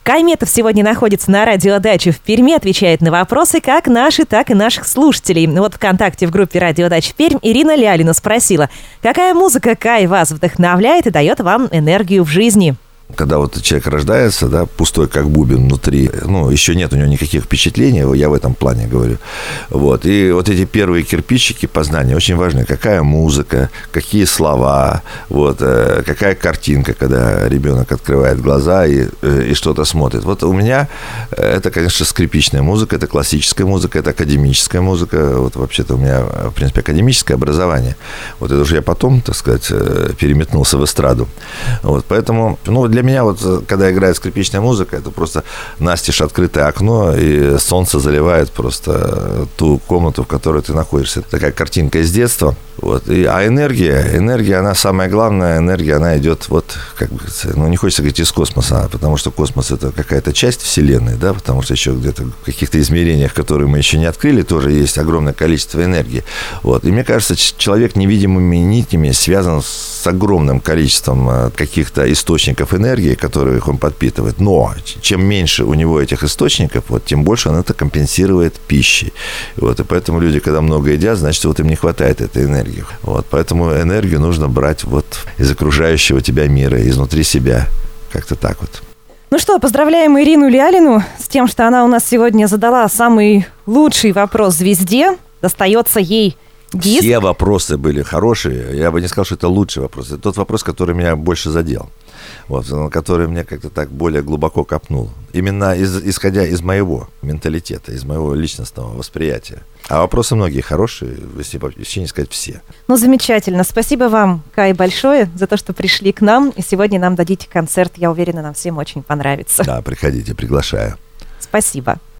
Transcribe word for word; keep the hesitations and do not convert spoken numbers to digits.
Кай Метов сегодня находится на радиодаче в Перми, отвечает на вопросы как наши, так и наших слушателей. Вот ВКонтакте в группе «Радиодача Пермь» Ирина Лялина спросила, какая музыка, Кай, вас вдохновляет и дает вам энергию в жизни? Когда вот человек рождается, да, пустой как бубен внутри, ну, еще нет у него никаких впечатлений, я в этом плане говорю. Вот. И вот эти первые кирпичики познания очень важны. Какая музыка, какие слова, вот, какая картинка, когда ребенок открывает глаза и, и что-то смотрит. Вот у меня это, конечно, скрипичная музыка, это классическая музыка, это академическая музыка. Вот вообще-то у меня, в принципе, академическое образование. Вот это уже я потом, так сказать, переметнулся в эстраду. Вот. Поэтому, ну, для Для меня вот, когда играет скрипичная музыка, это просто настежь открытое окно, и солнце заливает просто ту комнату, в которой ты находишься. Это такая картинка из детства. Вот. И, а энергия, энергия, она самая главная, энергия, она идет вот, как бы, ну, не хочется говорить из космоса, потому что космос – это какая-то часть Вселенной, да, потому что еще где-то в каких-то измерениях, которые мы еще не открыли, тоже есть огромное количество энергии. Вот. И мне кажется, человек невидимыми нитями связан с огромным количеством каких-то источников энергии, которые он подпитывает. Но чем меньше у него этих источников, вот, тем больше он это компенсирует пищей. Вот. И поэтому люди, когда много едят, значит, вот им не хватает этой энергии. Вот, поэтому энергию нужно брать вот из окружающего тебя мира, изнутри себя. Как-то так вот. Ну что, поздравляем Ирину Лялину с тем, что она у нас сегодня задала самый лучший вопрос звезде. Достается ей диск. Все вопросы были хорошие. Я бы не сказал, что это лучший вопрос. Это тот вопрос, который меня больше задел. Вот, который мне как-то так более глубоко копнул. Именно из, исходя из моего менталитета, из моего личностного восприятия. А вопросы многие хорошие, если вообще не сказать все. Ну, замечательно. Спасибо вам, Кай, большое за то, что пришли к нам. И сегодня нам дадите концерт. Я уверена, нам всем очень понравится. Да, приходите, приглашаю. Спасибо.